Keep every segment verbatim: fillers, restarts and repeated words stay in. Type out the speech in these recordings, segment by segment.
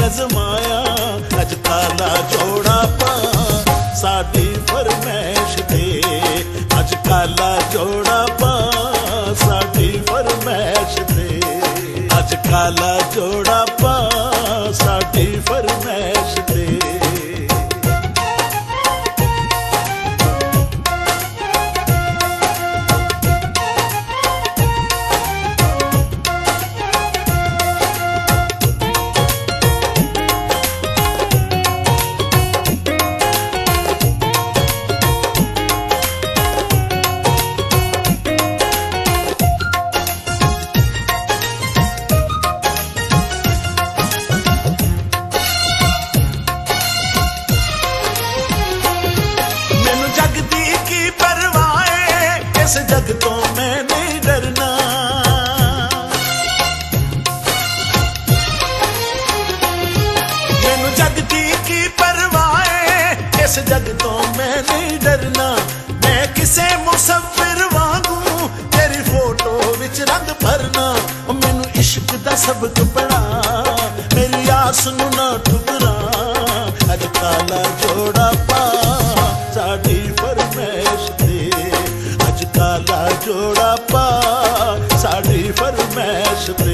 अजमाया, अज काला जोड़ा पा साडी फरमैश दे, अज काला जोड़ा पा साडी फरमैश दे, अज काला जोड़ा पा साडी फरमैश दे। इस जग तो मैं नहीं डरना, मैनू जग दी की परवाह है, इस जग तो मैं नहीं डरना। मैं किसे मुसव्विर वांगू तेरी फोटो विच रंग भरना, मैनू इश्क दा सबक पढ़ा, मेरी आस नू ना ठुकरा, अज काला जोड़ा पा साडी फरमैश दे, काला जोड़ा पा साडी फरमैश दे।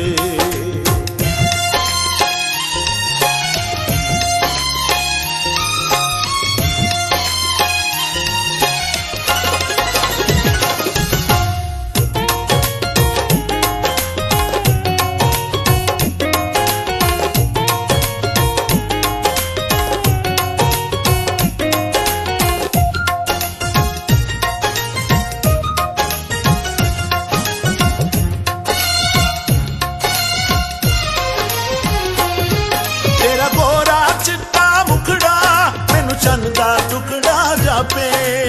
चन दा टुकड़ा जापे,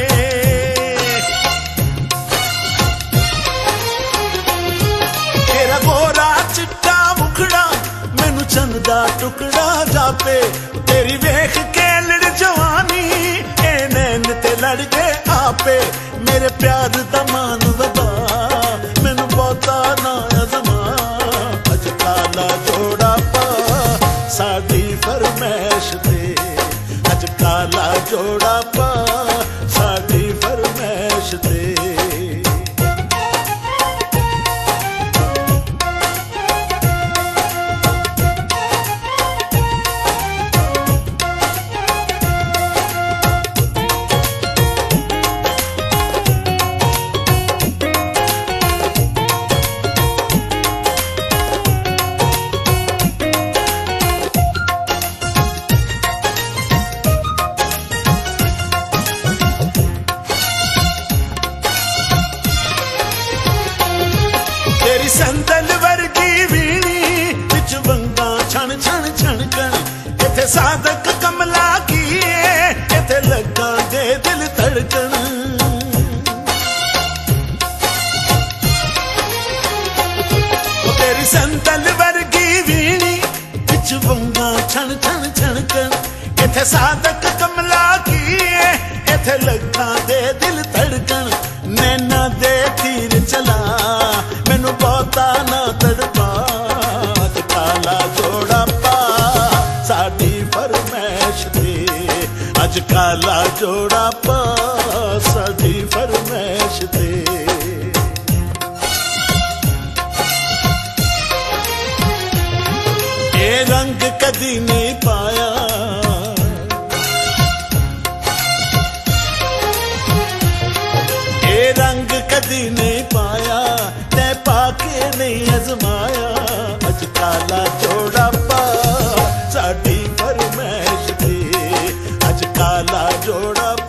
तेरा गोरा चिट्टा मुखड़ा मैनू चन दा टुकड़ा जापे, तेरी वेख के लड़ जवानी ए नैन ते लड़ के आपे, मेरे प्यार दा मान वधा मैनू बहुता ना अजमा, अज काला जोड़ा पा साडी फरमैश दे, अज काला जोड़ा पा साडी फरमैश दे। तेरी संदल वर्गी वीणी विच वंगा छण छण छणकण, इथे साधक कमला की इथे लगा दे दिल धड़कन, तेरी संदल वर्गी वीणी विच वंगा छण छण छणकण, इथे साधक कमला की इथे लगा दे दिल धड़कन, नैना दे तीर चला मैनू बहुता ना तड़पा, अज काला जोड़ा पा साडी फरमैश दे, अज काला जोड़ा पा साडी फरमैश दे। ये रंग कदी नहीं पाया, ये रंग कदी नहीं पाया, तै पाके नहीं अजमाया, अज काला जोड़ा पा साडी फरमैश दे, अज काला जोड़ा